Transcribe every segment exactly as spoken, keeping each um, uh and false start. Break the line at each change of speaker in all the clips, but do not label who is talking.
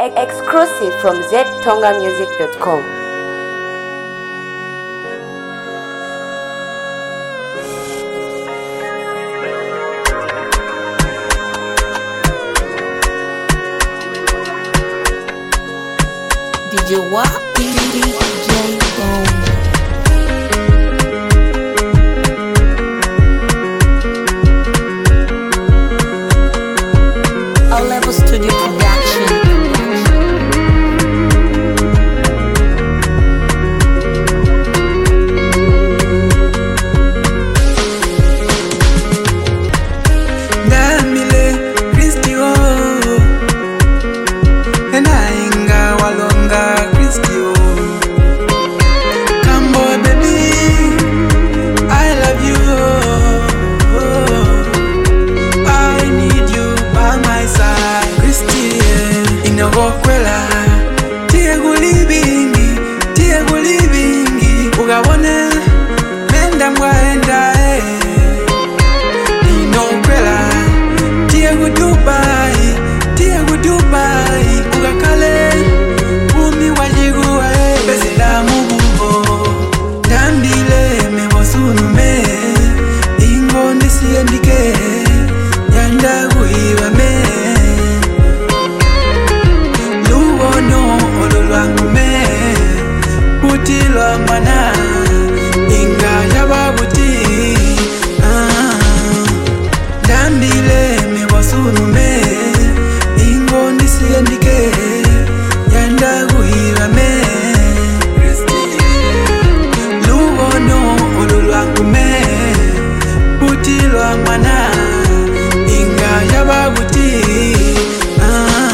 Exclusive from z tonga music dot com.
D J Wa, D J Bone. All Level Studio Production.
Damile Christio Enainga walonga Christio Come boy baby I love you I need you by my side Christio Inogokwela Tie gulibingi Tie gulibingi Ugawone Menda mwaenda eh Dubai, Diego Dubai, Ugakale, Umi wajigua eh, Besila mubuho, Dandile me wasunu me, Ingo nisi endike, Yanda guiwa me, Luwono olulwangu me, Utilo mana, Inga yababuti, ah, Dandile Sunu me, ingo nisi endike, yanda guhiwa me. Luwono olulwangu me, butilwa mwana, inga yababuti. Ah.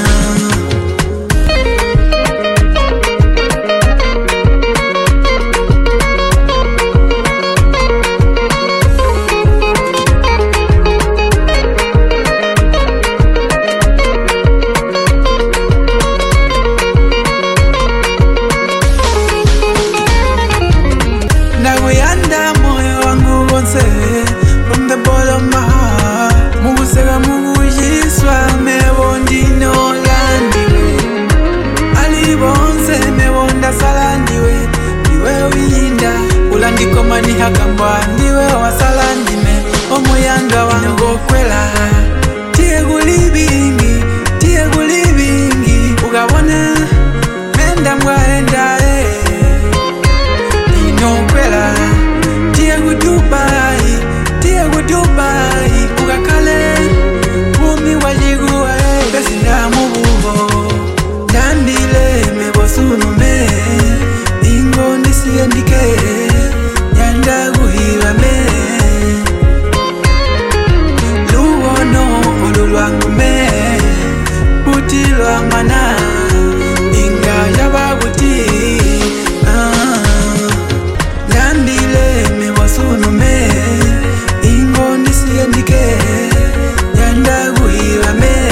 From the bottom of my heart Mugusega mugujiswa Mewondino landiwe Alibonse mewonda salandiwe Niwe winda Ulandiko mani hakamba Niwe wasalandime Omuyanga wango kwela Tie gulibingi Tie gulibingi Ugawone Menda mwaenda eh Ino kwela Tie Dubai Diego Dubai, Ugakale, Umi wajigua eh, Besila mubuho, Dandile me wasunu me, Ingo nisi endike, Yanda guhiwa me, Luwono olulwangu me, Butilwa mana, Inga yababuti, ah, Dandile me wasunu me, Ingo nisi endike, yanda guhiwa me,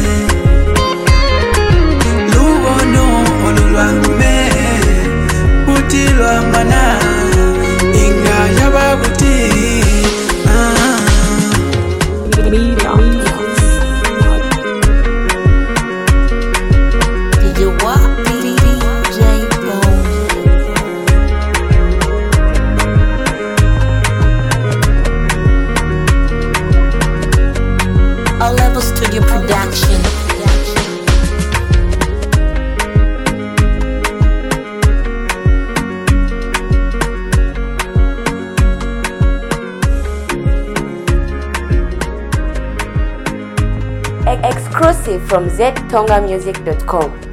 Luwono olulwangu me, butilwa mana, inga yababuti, ah.
D J Wa, D J Bone. All Level Studio Production.
Exclusive from z tonga music dot com.